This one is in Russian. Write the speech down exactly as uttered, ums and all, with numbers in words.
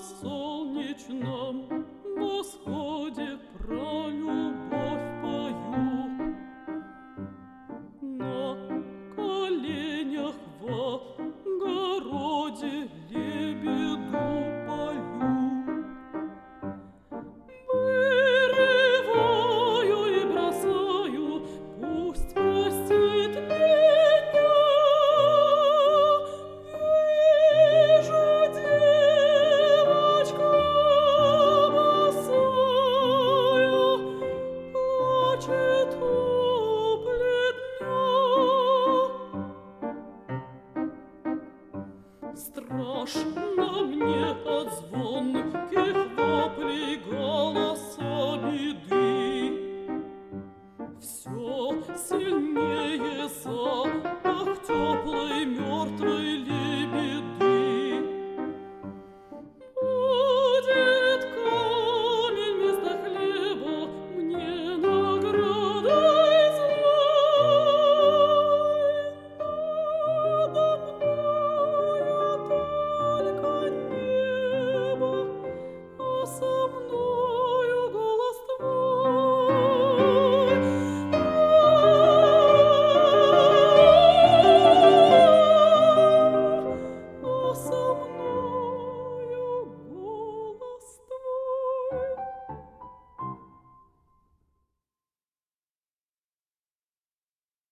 солнечном восходе про любовь пою. На коленях в огороде лебеду пою. Вырываю и бросаю, пусть простит меня. Вижу, девочка босая плачет у плетня. Страшно мне от звонких воплей